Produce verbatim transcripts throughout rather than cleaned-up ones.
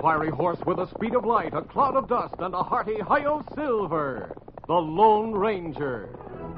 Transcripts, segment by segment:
fiery horse with the speed of light, a cloud of dust, and a hearty hi-yo silver, the Lone Ranger.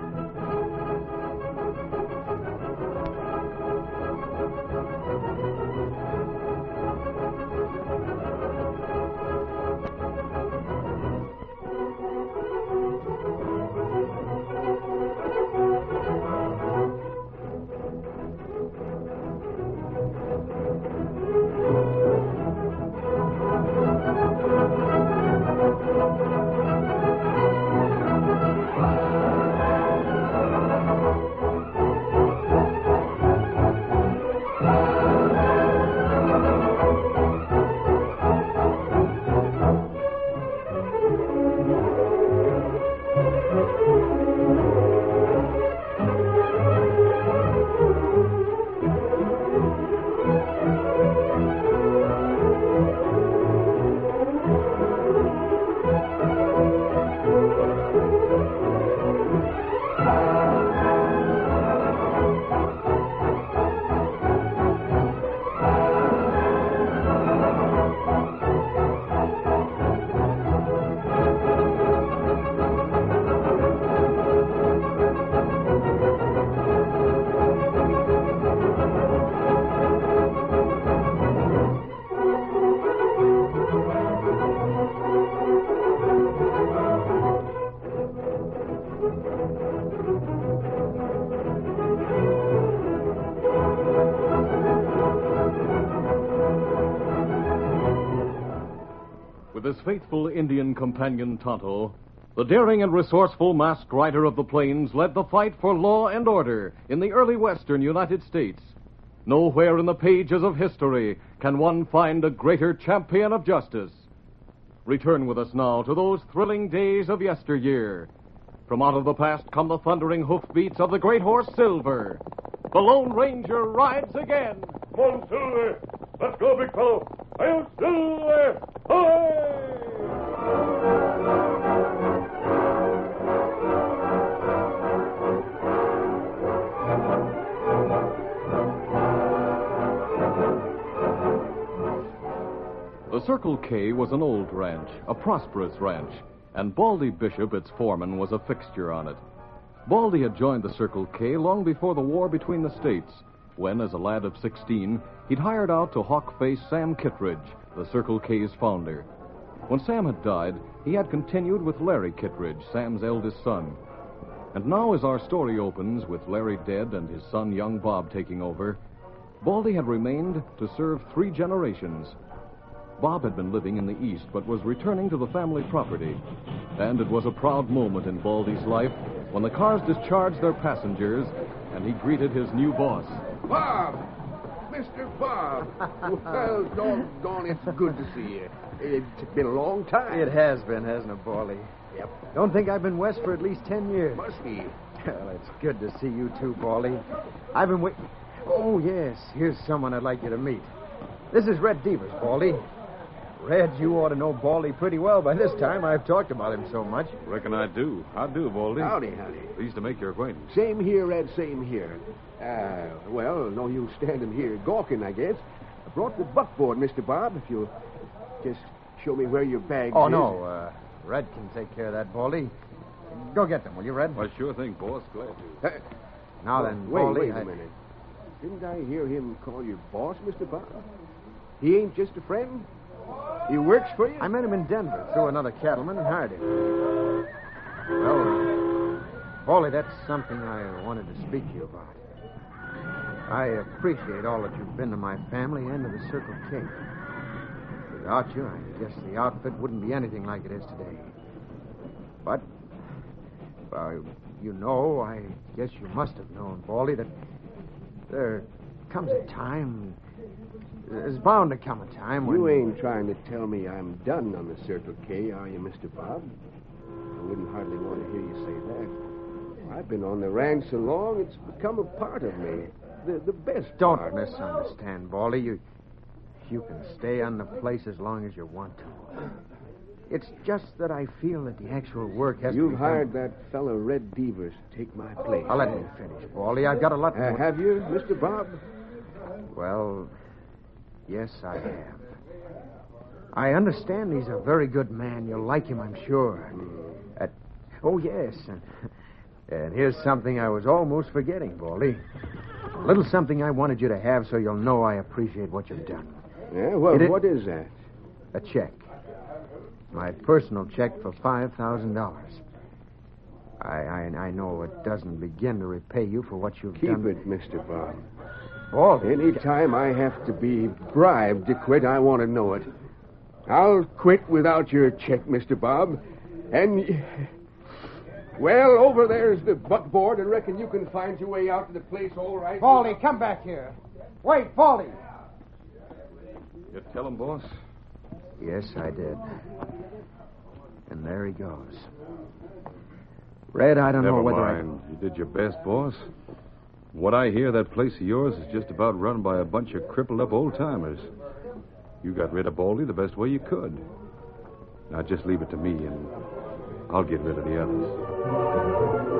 With his faithful Indian companion Tonto, the daring and resourceful masked rider of the plains led the fight for law and order in the early western United States. Nowhere in the pages of history can one find a greater champion of justice. Return with us now to those thrilling days of yesteryear. From out of the past come the thundering hoofbeats of the great horse Silver. The Lone Ranger rides again. Come on, Silver. Let's go, big fellow. I'll Silver. Away! The Circle K was an old ranch, a prosperous ranch, and Baldy Bishop, its foreman, was a fixture on it. Baldy had joined the Circle K long before the war between the states, when, as a lad of sixteen, he'd hired out to hawk-faced Sam Kittredge, the Circle K's founder. When Sam had died, he had continued with Larry Kittredge, Sam's eldest son. And now, as our story opens, with Larry dead and his son, young Bob, taking over, Baldy had remained to serve three generations. Bob had been living in the East, but was returning to the family property. And it was a proud moment in Baldy's life when the cars discharged their passengers and he greeted his new boss. Bob! Mister Bob! Well, doggone, it's good to see you. It's been a long time. It has been, hasn't it, Baldy? Yep. Don't think I've been west for at least ten years. Must be. Well, it's good to see you too, Baldy. I've been waiting. Oh, yes. Here's someone I'd like you to meet. This is Red Devers, Baldy. Red, you ought to know Baldy pretty well by this time. I've talked about him so much. Reckon I do. How do, Baldy? Howdy, howdy. Pleased to make your acquaintance. Same here, Red, same here. Uh, well, no use standing here gawking, I guess. I brought the buckboard, Mister Bob, if you'll just show me where your bag oh, is. Oh, no. Uh, Red can take care of that, Baldy. Go get them, will you, Red? Why, sure thing, boss. Glad to. Uh, now oh, then, wait, Baldy... Wait a I... minute. Didn't I hear him call you boss, Mister Bob? He ain't just a friend? He works for you? I met him in Denver through another cattleman and hired him. Well, Baldy, that's something I wanted to speak to you about. I appreciate all that you've been to my family and to the Circle K. Without you, I guess the outfit wouldn't be anything like it is today. But, well, you know, I guess you must have known, Baldy, that there comes a time... There's bound to come a time when... You ain't trying to tell me I'm done on the Circle K, are you, Mister Bob? I wouldn't hardly want to hear you say that. I've been on the ranch so long, it's become a part of me. The, the best Don't part. misunderstand, Baldy. You, you can stay on the place as long as you want to. It's just that I feel that the actual work has You've to be hired done. that fellow Red Devers to take my place. I'll let me finish, Baldy. I've got a lot Uh, more... have you, Mister Bob? Well, yes, I have. I understand he's a very good man. You'll like him, I'm sure. Uh, oh, yes. And, and here's something I was almost forgetting, Baldy. A little something I wanted you to have so you'll know I appreciate what you've done. Yeah, well, It- what is that? A check. My personal check for five thousand dollars. I, I I know it doesn't begin to repay you for what you've Keep done. it, Mister Bob. Baldy. Any time I have to be bribed to quit, I want to know it. I'll quit without your check, Mister Bob. And, well, over there's the buckboard. I reckon you can find your way out to the place all right. Baldy, come back here. Wait, Baldy. You tell him, boss? Yes, I did. And there he goes. Red, I don't Never know whether mind. You did your best, boss. What I hear, that place of yours is just about run by a bunch of crippled up old-timers. You got rid of Baldy the best way you could. Now just leave it to me, and I'll get rid of the others.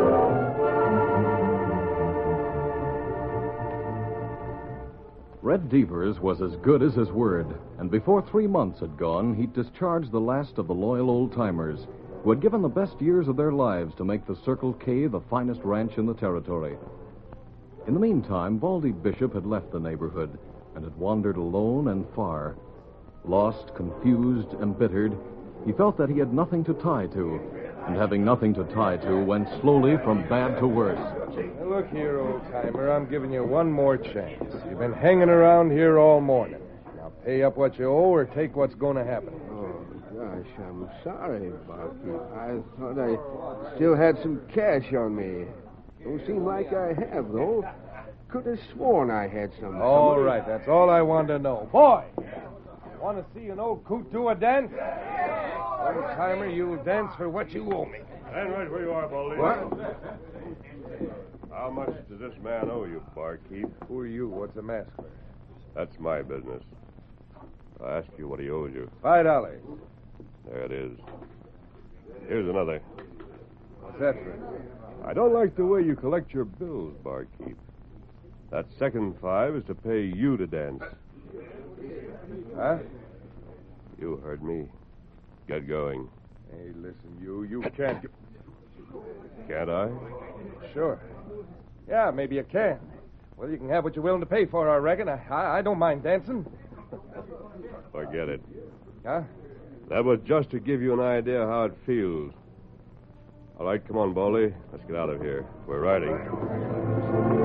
Red Devers was as good as his word, and before three months had gone, he'd discharged the last of the loyal old-timers who had given the best years of their lives to make the Circle K the finest ranch in the territory. In the meantime, Baldy Bishop had left the neighborhood and had wandered alone and far. Lost, confused, embittered, he felt that he had nothing to tie to, and having nothing to tie to, went slowly from bad to worse. Now, look here, old-timer, I'm giving you one more chance. You've been hanging around here all morning. Now pay up what you owe or take what's going to happen. Oh, gosh, I'm sorry, Barkeep. I thought I still had some cash on me. Don't seem like I have, though. Could have sworn I had some. All somebody- right, that's all I wanted to know. Boy, want to see an old coot do a dance? Old-timer, you'll dance for what you owe me. Stand right where you are, Baldy. What? How much does this man owe you, barkeep? Who are you? What's the master? That's my business. I ask you what he owes you. Five dollars. There it is. Here's another. What's that for? I don't like the way you collect your bills, barkeep. That second five is to pay you to dance. Huh? You heard me. Get going. Hey, listen, you. You can't. Can't I? Sure. Yeah, maybe you can. Well, you can have what you're willing to pay for, I reckon. I, I, I don't mind dancing. Forget it. Huh? That was just to give you an idea how it feels. All right, come on, Baldy. Let's get out of here. We're riding.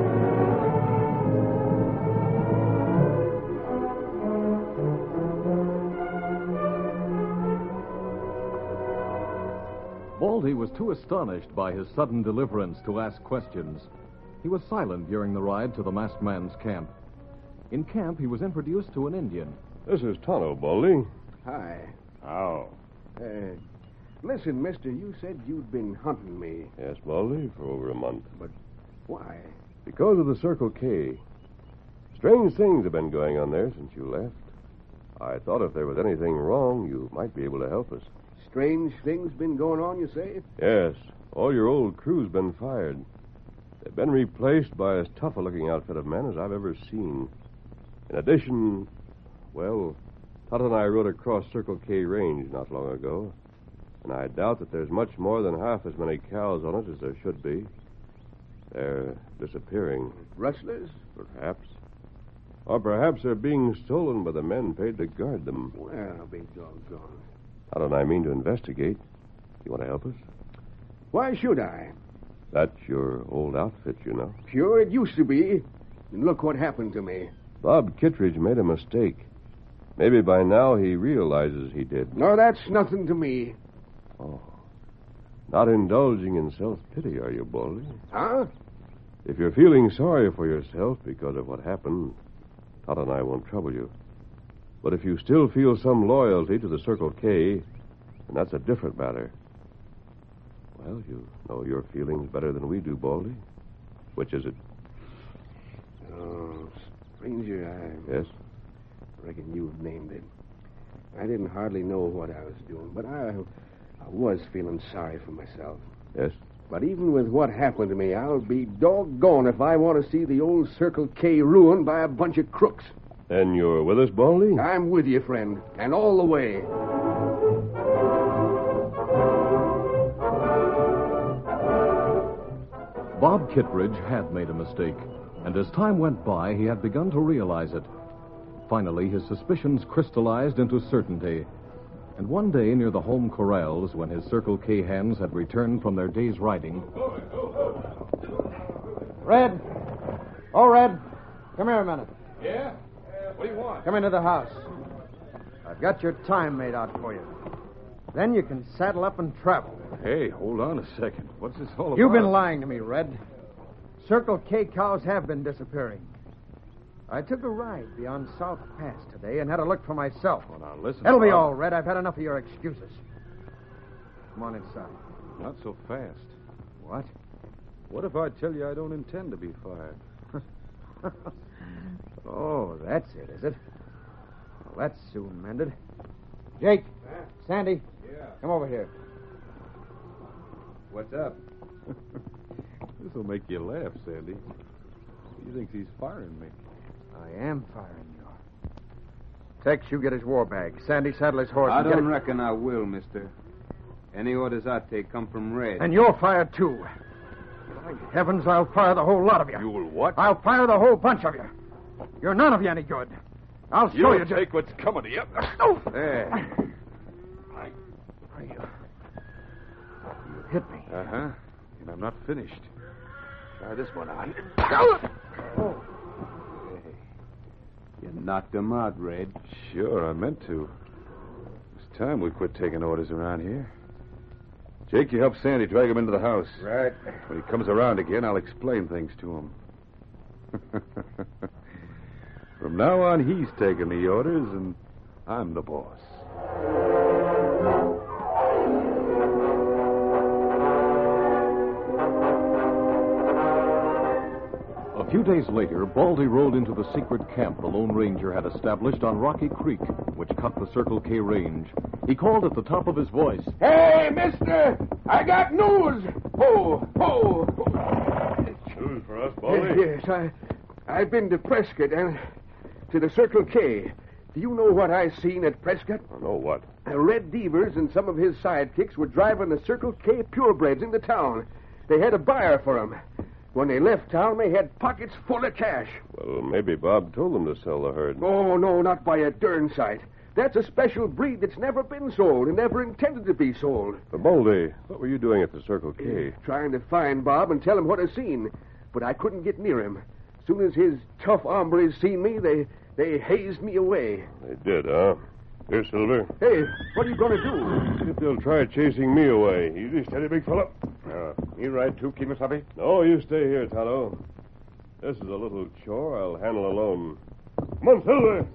Baldy was too astonished by his sudden deliverance to ask questions. He was silent during the ride to the masked man's camp. In camp, he was introduced to an Indian. This is Tonto, Baldy. Hi. How? Uh, listen, mister, you said you'd been hunting me. Yes, Baldy, for over a month. Why? Because of the Circle K. Strange things have been going on there since you left. I thought if there was anything wrong, you might be able to help us. Strange things been going on, you say? Yes, all your old crew's been fired. They've been replaced by as tough a looking outfit of men as I've ever seen. In addition, well, Todd and I rode across Circle K Range not long ago, and I doubt that there's much more than half as many cows on it as there should be. They're disappearing, Rustlers? perhaps. Or perhaps they're being stolen by the men paid to guard them. Well, I'll be doggone. How don't I mean to investigate? You want to help us? Why should I? That's your old outfit, you know. Sure, it used to be. And look what happened to me. Bob Kittredge made a mistake. Maybe by now he realizes he did. No, that's nothing to me. Oh. Not indulging in self-pity, are you, Baldy? Huh? If you're feeling sorry for yourself because of what happened, Todd and I won't trouble you. But if you still feel some loyalty to the Circle K, then that's a different matter. Well, you know your feelings better than we do, Baldy. Which is it? Oh, stranger, I Yes? reckon you've named it. I didn't hardly know what I was doing, but I, I was feeling sorry for myself. Yes? But even with what happened to me, I'll be doggone if I want to see the old Circle K ruined by a bunch of crooks. Then you're with us, Baldy? I'm with you, friend, and all the way. Bob Kittredge had made a mistake, and as time went by, he had begun to realize it. Finally, his suspicions crystallized into certainty. And one day, near the home corrals, when his Circle K hands had returned from their day's riding... Red! Oh, Red! Come here a minute. Yeah? What do you want? Come into the house. I've got your time made out for you. Then you can saddle up and travel. Hey, hold on a second. What's this all about? You've been lying to me, Red. Circle K cows have been disappearing. I took a ride beyond South Pass today and had a look for myself. Oh, now listen. That'll be Bob. all, Red. I've had enough of your excuses. Come on inside. Not so fast. What? What if I tell you I don't intend to be fired? Oh, that's it, is it? Well, that's soon mended. Jake, Sandy, Yeah. come over here. What's up? This will make you laugh, Sandy. He thinks he's firing me. I am firing you. Tex, you get his war bag. Sandy, saddle his horse. I and get don't it- reckon I will, mister. Any orders I take come from Red. And you're fired, too. By heavens, I'll fire the whole lot of you. You will what? I'll fire the whole bunch of you. You're none of you any good. I'll show You'll you. take what's coming to you. Oh! There. You, you hit me. Uh-huh. And I'm not finished. Try this one out. Oh. You knocked him out, Red. Sure, I meant to. It's time we quit taking orders around here. Jake, you help Sandy drag him into the house. Right. When he comes around again, I'll explain things to him. From now on, he's taking the orders, and I'm the boss. A few days later, Baldy rode into the secret camp the Lone Ranger had established on Rocky Creek, which cut the Circle K range. He called at the top of his voice. Hey, mister! I got news! Ho, ho! News for us, Baldy? Yes, I, I've been to Prescott and to the Circle K. Do you know what I seen at Prescott? I know what. Uh, Red Devers and some of his sidekicks were driving the Circle K purebreds into town. They had a buyer for 'em. When they left town, they had pockets full of cash. Well, maybe Bob told them to sell the herd. Oh, no, not by a darn sight. That's a special breed that's never been sold and never intended to be sold. But Baldy, what were you doing at the Circle K? Trying to find Bob and tell him what I seen. But I couldn't get near him. Soon as his tough hombres seen me, they, they hazed me away. They did, huh? Here, Silver. Hey, what are you going to do? See if they'll try chasing me away. Easy, steady, big fella. Uh, you ride too, Kimasabi? No, you stay here, Tonto. This is a little chore I'll handle alone. Come on, Silver.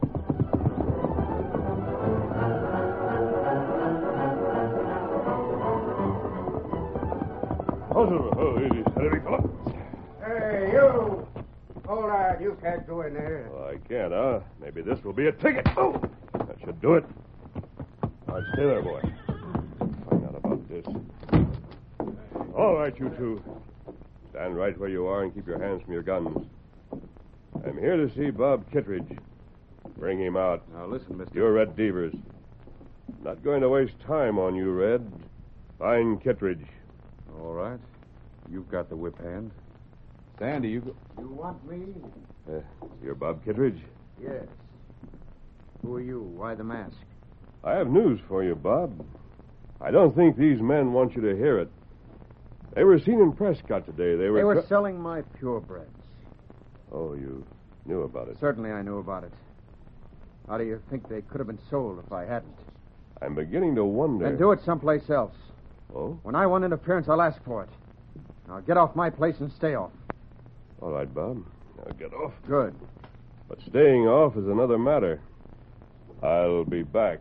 Oh, Silver. Oh, easy, steady, big fella. Hey, you! Hold on, you can't go in there. Well, I can't, huh? Maybe this will be a ticket. Oh, that should do it. All right, stay there, boy. Find out about this. All right, you two. Stand right where you are and keep your hands from your guns. I'm here to see Bob Kittredge. Bring him out. Now, listen, mister. You're Red Devers. Not going to waste time on you, Red. Find Kittredge. All right. You've got the whip hand. Sandy, you go... You want me? Uh, you're Bob Kittredge? Yes. Who are you? Why the mask? I have news for you, Bob. I don't think these men want you to hear it. They were seen in Prescott today. They were... They were tra- selling my purebreds. Oh, you knew about it. Certainly I knew about it. How do you think they could have been sold if I hadn't? I'm beginning to wonder... Then do it someplace else. Oh? When I want interference, I'll ask for it. Now get off my place and stay off. All right, Bob. Now get off. Good. But staying off is another matter. I'll be back.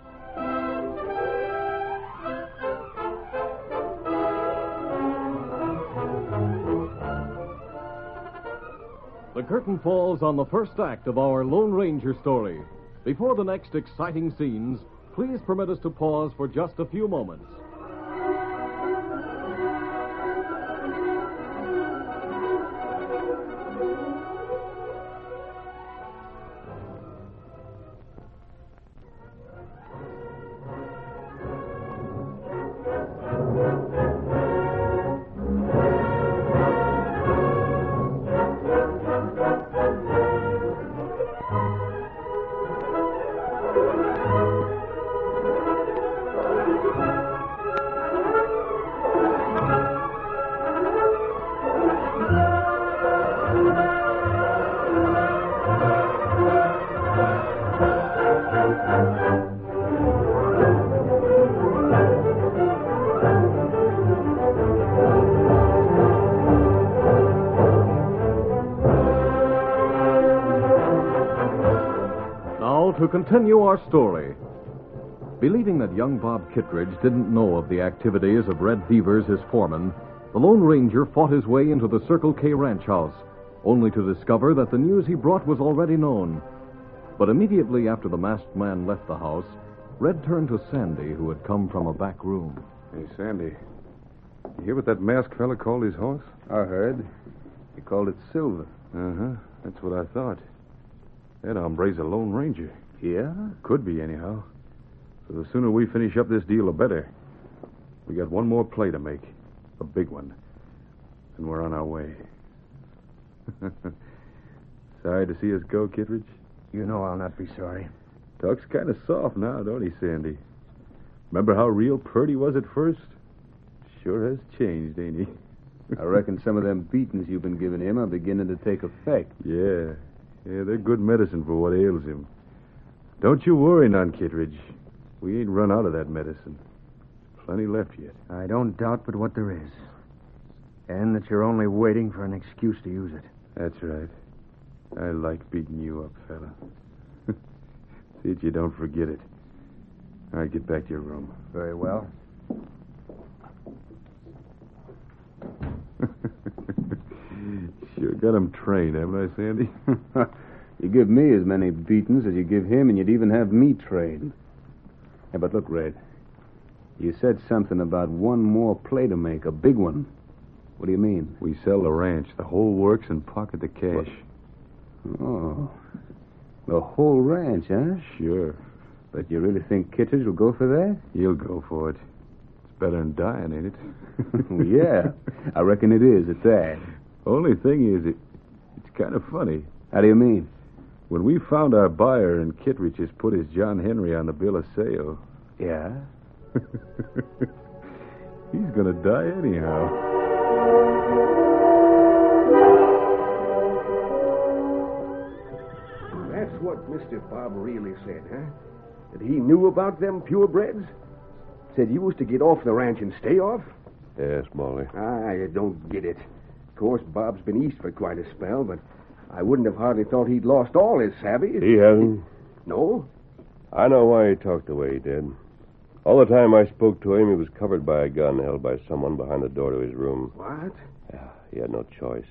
The curtain falls on the first act of our Lone Ranger story. Before the next exciting scenes, please permit us to pause for just a few moments. now to continue our story. Believing that young Bob Kittredge didn't know of the activities of Red Devers, his foreman, the Lone Ranger fought his way into the Circle K ranch house, only to discover that the news he brought was already known. But immediately after the masked man left the house, Red turned to Sandy, who had come from a back room. Hey, Sandy, you hear what that masked fella called his horse? I heard. He called it Silver. Uh-huh. That's what I thought. That hombre's a Lone Ranger. Yeah? Could be, anyhow. So the sooner we finish up this deal, the better. We got one more play to make. A big one. And we're on our way. Sorry to see us go, Kittredge? You know I'll not be sorry. Talk's kind of soft now, don't he, Sandy? Remember how real pert he was at first? Sure has changed, ain't he? I reckon some of them beatings you've been giving him are beginning to take effect. Yeah. Yeah, they're good medicine for what ails him. Don't you worry none, Kittredge. We ain't run out of that medicine. Plenty left yet. I don't doubt but what there is. And that you're only waiting for an excuse to use it. That's right. I like beating you up, fella. See that you don't forget it. All right, get back to your room. Very well. Sure got him trained, haven't I, Sandy? You give me as many beatings as you give him, and you'd even have me trained. Yeah, but look, Red. You said something about one more play to make, a big one. What do you mean? We sell the ranch, the whole works, and pocket the cash. What? Oh. The whole ranch, huh? Sure. But you really think Kittredge will go for that? He'll go for it. It's better than dying, ain't it? Well, yeah. I reckon it is, at that. Only thing is, it, it's kind of funny. How do you mean? When we found our buyer and Kittredge has put his John Henry on the bill of sale. Yeah? He's going to die anyhow. That's what Mister Bob really said, huh? That he knew about them purebreds? Said you was to get off the ranch and stay off? Yes, Molly. I don't get it. Of course, Bob's been east for quite a spell, but I wouldn't have hardly thought he'd lost all his savvy. He hasn't. No? I know why he talked the way he did. All the time I spoke to him, he was covered by a gun held by someone behind the door to his room. What? Yeah, he had no choice.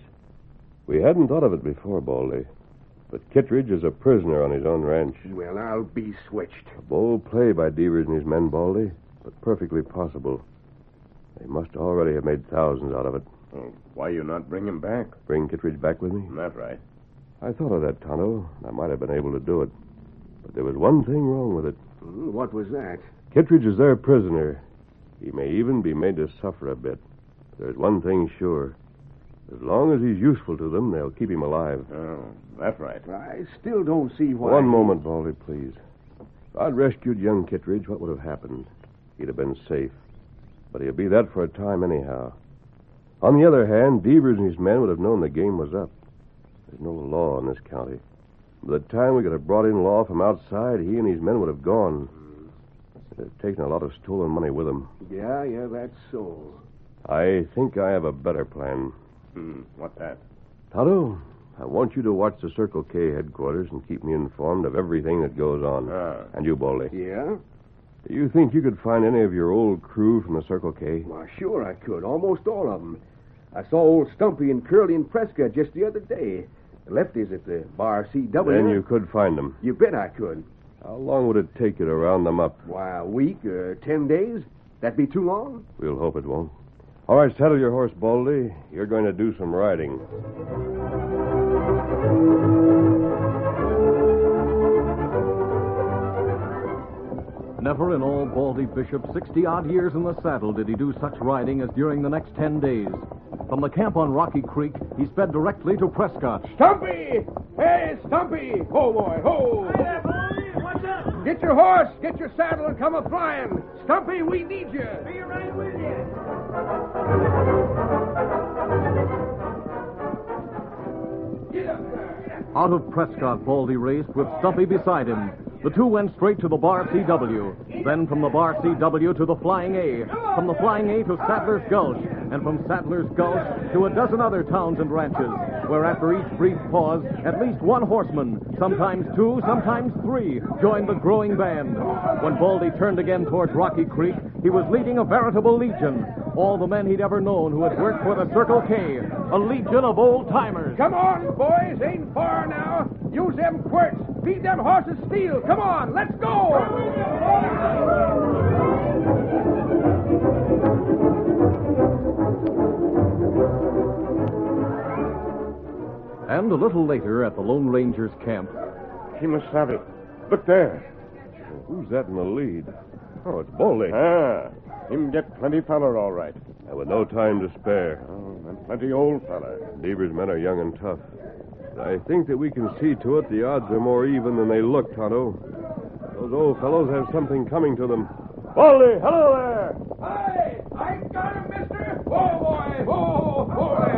We hadn't thought of it before, Baldy. But Kittredge is a prisoner on his own ranch. Well, I'll be switched. A bold play by Devers and his men, Baldy, but perfectly possible. They must already have made thousands out of it. Oh, why you not bring him back? Bring Kittredge back with me? That's right. I thought of that, Tonto. I might have been able to do it. But there was one thing wrong with it. Hmm, what was that? Kittredge is their prisoner. He may even be made to suffer a bit. There's one thing sure. As long as he's useful to them, they'll keep him alive. Oh, that's right. I still don't see why... One moment, Baldy, please. If I'd rescued young Kittredge, what would have happened? He'd have been safe. But he'll be that for a time anyhow. On the other hand, Devers and his men would have known the game was up. There's no law in this county. By the time we could have brought in law from outside, he and his men would have gone. They'd have taken a lot of stolen money with them. Yeah, yeah, that's so. I think I have a better plan. Hmm, what that? Tonto, I want you to watch the Circle K headquarters and keep me informed of everything that goes on. Ah. And you, Baldy. Yeah? Do you think you could find any of your old crew from the Circle K? Why, sure I could. Almost all of them. I saw old Stumpy and Curly and Prescott just the other day. The lefties at the Bar C W. Then you could find them. You bet I could. How long would it take you to round them up? Why, a week or ten days? That'd be too long? We'll hope it won't. All right, saddle your horse, Baldy. You're going to do some riding. Never in all Baldy Bishop's sixty-odd years in the saddle did he do such riding as during the next ten days. From the camp on Rocky Creek, he sped directly to Prescott. Stumpy! Hey, Stumpy! Ho, boy, ho! Hi there, boy. What's up? Get your horse, get your saddle, and come a-flying. Stumpy, we need you. Be right with you. Get up there. Out of Prescott, Baldy raced with Stumpy beside him. The two went straight to the Bar C W. Then from the Bar C W to the Flying A. From the Flying A to Saddler's Gulch. And from Saddler's Gulch to a dozen other towns and ranches. where after each brief pause, at least one horseman, sometimes two, sometimes three, joined the growing band. When Baldy turned again towards Rocky Creek, he was leading a veritable legion. All the men he'd ever known who had worked for the Circle K, a legion of old-timers. Come on, boys. Ain't far now. Use them quirts. Feed them horses steel. Come on, let's go. And a little later at the Lone Ranger's camp. Kimasabi. Look there. Who's that in the lead? Oh, it's Baldy. Ah, him get plenty feller, all right. And with no time to spare. Oh, and plenty old feller. Deaver's men are young and tough. I think that we can see to it the odds are more even than they look, Tonto. Those old fellows have something coming to them. Baldy, hello there! Hey, I got him, mister. Oh, boy. Oh, boy.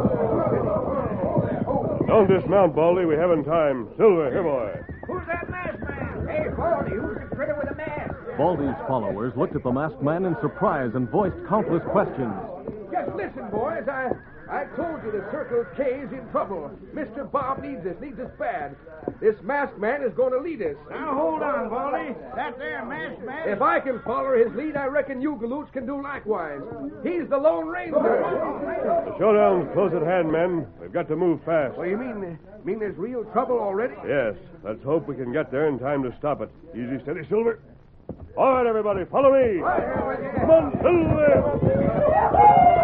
Don't dismount, Baldy. We haven't time. Silver, here, boy. Who's that masked man? Hey, Baldy, who's the critter with the mask? Baldy's followers looked at the masked man in surprise and voiced countless questions. Just listen, boys. I I told you the Circle K is in trouble. Mister Bob needs us, needs us bad. This masked man is going to lead us. Now, hold on, Baldy. That there masked man... If I can follow his lead, I reckon you galoots can do likewise. He's the Lone Ranger. The showdown's close at hand, men. We've got to move fast. Well, you mean, mean there's real trouble already? Yes. Let's hope we can get there in time to stop it. Easy, steady, Silver. All right, everybody, follow me. Come on, Silver.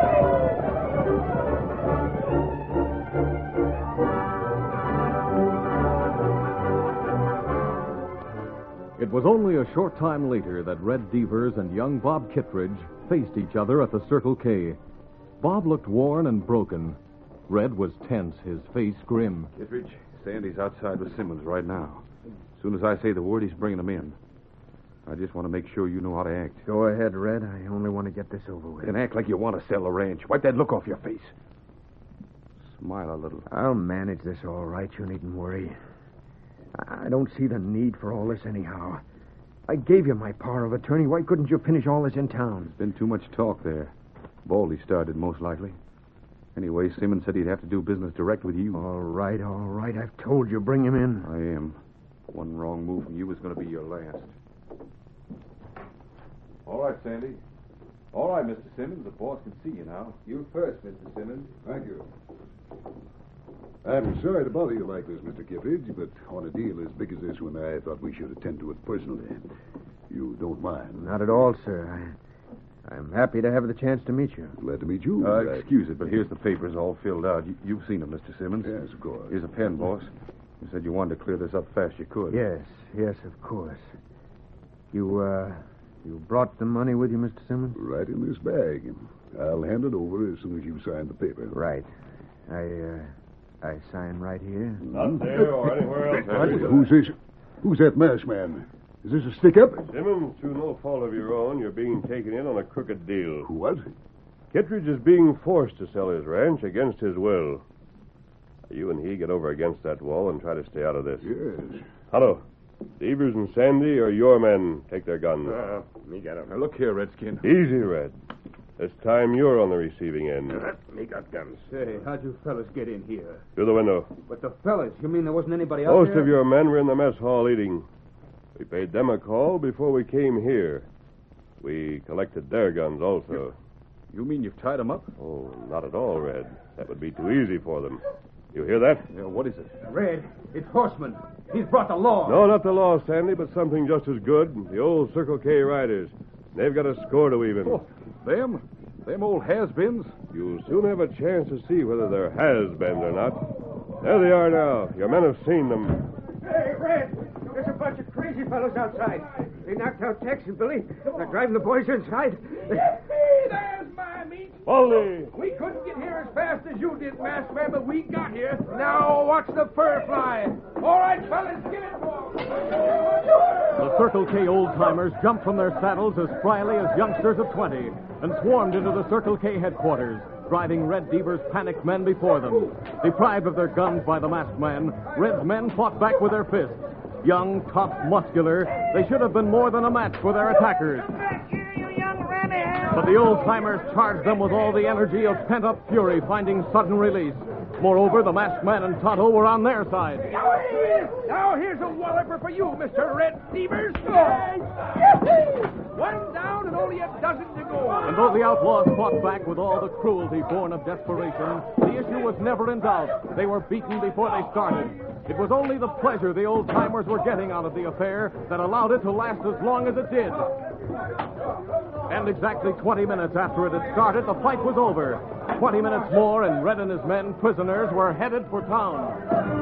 It was only a short time later that Red Devers and young Bob Kittredge faced each other at the Circle K. Bob looked worn and broken. Red was tense, his face grim. Kittredge, Sandy's outside with Simmons right now. As soon as I say the word, he's bringing them in. I just want to make sure you know how to act. Go ahead, Red. I only want to get this over with. Then act like you want to sell the ranch. Wipe that look off your face. Smile a little. I'll manage this all right. You needn't worry. I don't see the need for all this anyhow. I gave you my power of attorney. Why couldn't you finish all this in town? There's been too much talk there. Baldy started, most likely. Anyway, Simmons said he'd have to do business direct with you. All right, all right. I've told you. Bring him in. I am. One wrong move from you is going to be your last. All right, Sandy. All right, Mister Simmons. The boss can see you now. You first, Mister Simmons. Thank you. I'm sorry to bother you like this, Mister Kittredge, but on a deal as big as this one, I thought we should attend to it personally. You don't mind? Not at all, sir. I, I'm happy to have the chance to meet you. Glad to meet you. Uh, I... excuse it, but here's the papers all filled out. You, you've seen them, Mister Simmons. Yes, of course. Here's a pen, boss. You said you wanted to clear this up fast you could. Yes, yes, of course. You, uh, you brought the money with you, Mister Simmons? Right in this bag. I'll hand it over as soon as you sign the paper. Right. I, uh... I sign right here. Not there or anywhere else. What? Who's this? Who's that masked man? Is this a stick-up? Simmons, through no fault of your own, you're being taken in on a crooked deal. What? Kittredge is being forced to sell his ranch against his will. You and he get over against that wall and try to stay out of this. Yes. Hello. Devers and Sandy are your men. Take their guns. Uh, me got him. Now, look here, Redskin. Easy, Red. This time you're on the receiving end. Uh, me got guns. Say, how'd you fellas get in here? Through the window. But the fellas, you mean there wasn't anybody out Most there? of your men were in the mess hall eating. We paid them a call before we came here. We collected their guns also. You mean you've tied them up? Oh, not at all, Red. That would be too easy for them. You hear that? Yeah, what is it? Red, it's Horseman. He's brought the law. No, not the law, Sandy, but something just as good. The old Circle K riders. They've got a score to even. Oh, them? Them old has-beens? You'll soon have a chance to see whether they're has-beens or not. There they are now. Your men have seen them. Hey, Red, there's a bunch of crazy fellows outside. They knocked out Tex and Billy. They're driving the boys inside. Yippee! There's my meat. Baldy! We couldn't get here as fast as you did, masked man, but we got here. Now watch the fur fly. All right, fellas, get it for The Circle K old-timers jumped from their saddles as spryly as youngsters of twenty and swarmed into the Circle K headquarters, driving Red Devers' panicked men before them. Deprived of their guns by the masked man, Red's men fought back with their fists. Young, tough, muscular, they should have been more than a match for their attackers. But the old-timers charged them with all the energy of pent-up fury finding sudden release. Moreover, the masked man and Tonto were on their side. Now here's a walloper for you, Mister Red Stevens. One down and only a dozen to go. And though the outlaws fought back with all the cruelty born of desperation, the issue was never in doubt. They were beaten before they started. It was only the pleasure the old-timers were getting out of the affair that allowed it to last as long as it did. And exactly twenty minutes after it had started, the fight was over. Twenty minutes more, and Red and his men, prisoners, were headed for town.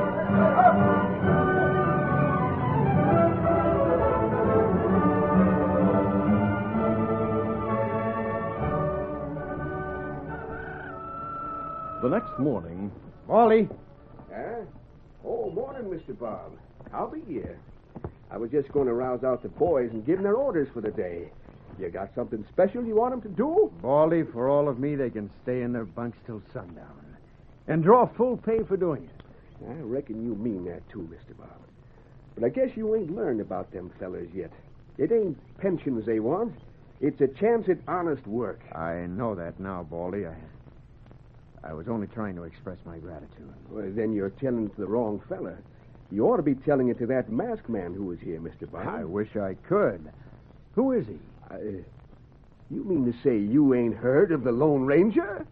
The next morning... Baldy. Huh? Oh, morning, Mister Bob. I'll be here. I was just going to rouse out the boys and give them their orders for the day. You got something special you want them to do? Baldy, for all of me, they can stay in their bunks till sundown. And draw full pay for doing it. I reckon you mean that, too, Mister Bob. But I guess you ain't learned about them fellers yet. It ain't pensions they want. It's a chance at honest work. I know that now, Baldy. I... I was only trying to express my gratitude. Well, then you're telling it to the wrong fella. You ought to be telling it to that masked man who was here, Mister Bob. I wish I could. Who is he? I, you mean to say you ain't heard of the Lone Ranger?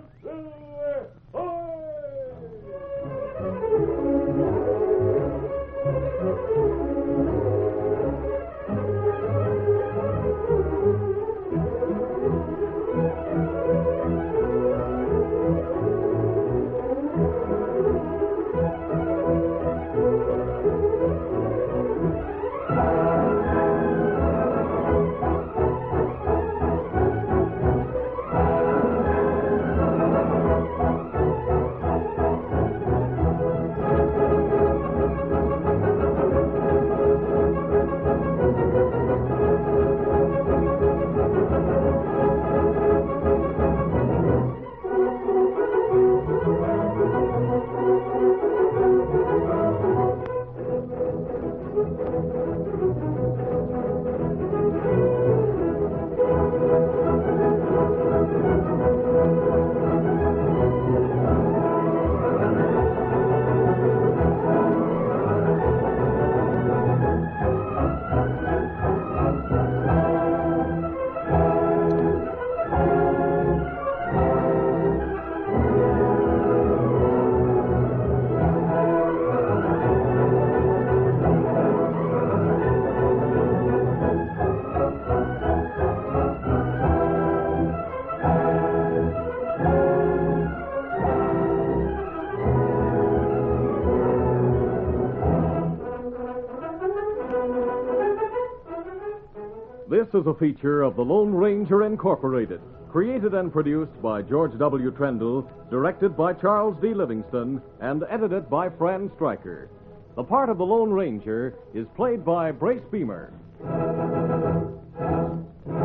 This is a feature of the Lone Ranger Incorporated, created and produced by George W. Trendle, directed by Charles D. Livingston, and edited by Fran Stryker. The part of the Lone Ranger is played by Brace Beamer.